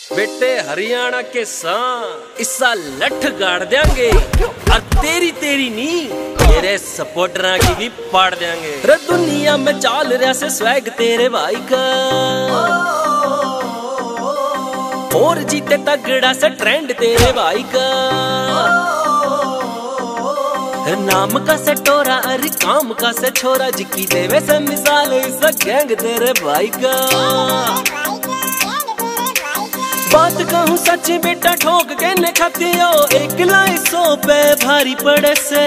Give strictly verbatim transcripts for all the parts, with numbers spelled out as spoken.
बेटे हरियाणा के साथ इस साल लठ गाड़ देंगे और तेरी तेरी नी मेरे सपोर्टरा की भी पाड़ देंगे। रे दुनिया में चाल रहा से स्वैग तेरे भाई का, और जीते तगड़ा से ट्रेंड तेरे भाई का, नाम का से टोरा अरे काम का से छोरा, जिकी देवे से मिसाल इस गैंग तेरे भाई का। बात कहूँ सच बेटा ठोक के न खाती हो, एक लाई सौ पे भारी पड़े से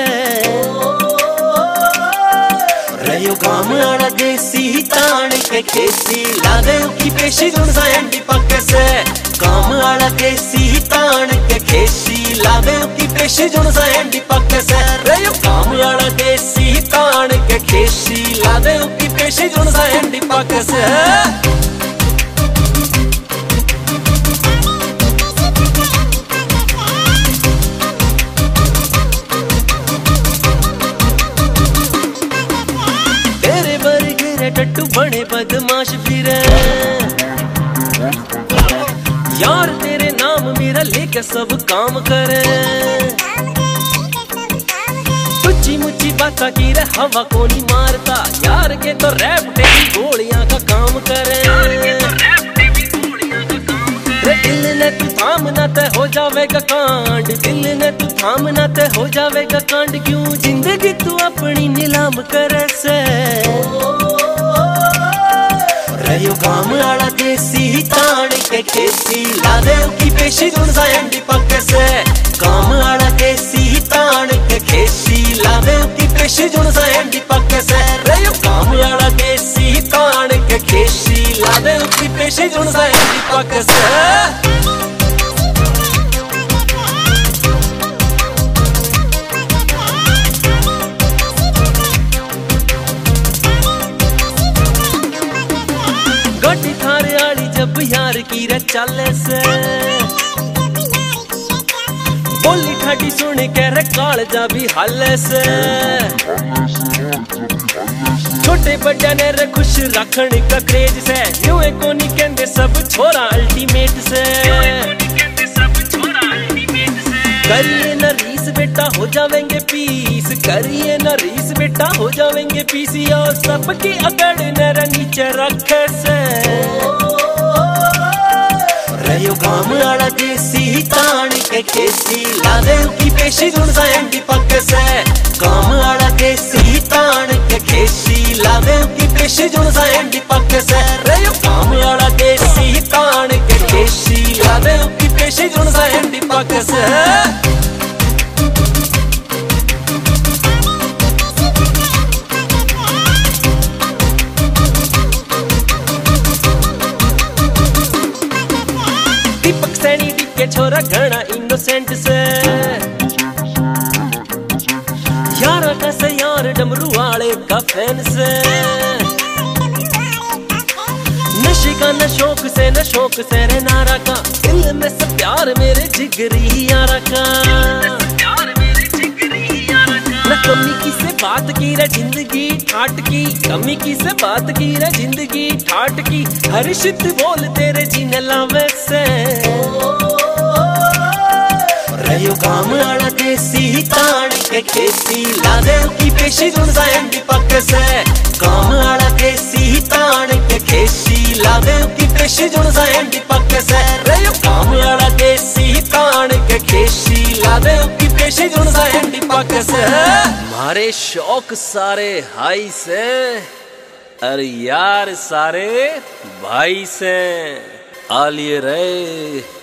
रयो काम आड़ा देसी ताण के खेसी लादे की पेशी जुन सा एंडी पक्के से, काम आड़ा देसी ताण के खेसी लादे की पेशी जुन सा एंडी पक्के से, रयो काम आड़ा देसी ताण के खेसी लादे की पेशी जुन सा एंडी पक्के से। टट्टू बने बदमाश फिरे यार तेरे नाम मेरा लेके सब काम करे, तुच्ची मुच्ची बाता की रे हवा को नहीं मारता, यार के तो रैप तेरी गोलियां का काम करे। दिल ने तू थामना ते हो जावेगा कांड, दिल ने तू थामना ते हो जावेगा कांड, क्यों जिंदगी तू अपनी नीलाम करे से रयो काम आड़ा देसी ताण के खेसी लादे की पेशी जुन सा एंडी पक्के से, काम आड़ा देसी ताण के खेसी लादे की पेशी जुन सा एंडी पक्के से, रयो काम आड़ा देसी ताण के खेसी लादे की पेशी जुन सा एंडी पक्के से। गड्डी थारे आड़ी जब यार की रे चाले से, बोली ठाडी सुन के रे कालजा भी हाले से, छोटे बड़े ने रे खुश रखने का क्रेज से, यूं को नहीं कहते सब छोरा अल्टीमेट से, करिए न रीस बेटा हो जावेंगे पीस, करिए न रीस बेटा हो जावेंगे पीस, और सबकी अकड़ न रे नीचे रखे से रयो काम आड़ा देसी ताण के खेसी लादे की पेशी जुन सा एंडी पक्के से, काम आड़ा देसी ताण के खेसी लादे की पेशी जुन सा एंडी पक्के से, रयो काम आड़ा देसी ताण के खेसी लादे की पेशी जुन सा एंडी पक्के से। दीपक सैनी डी के छोरा घना इनोसेंट से, यारा का से यार डमरू वाले का फैन से, नशे का न शौक से न शौक से रे नारा का, दिल में से प्यार मेरे जिगरी यारा का, न कमी की से बात की रे जिंदगी ठाट की, कमी की से बात की रे जिंदगी ठाट की, हर्षित बोल तेरे जीने लावे से रयो काम आड़ा देसी ताण के खेसी लादे की पेशी जुन सा एंडी पक्के से, काम आड़ा देसी ताण के खेसी लादे की पेशी जुन सा एंडी पक्के से, रयो काम आड़ा देसी ताण के खेसी लादे की पेशी जुन सा एंडी पक्के से। हमारे शौक सारे हाई से अरे यार सारे भाई से आलिए रे।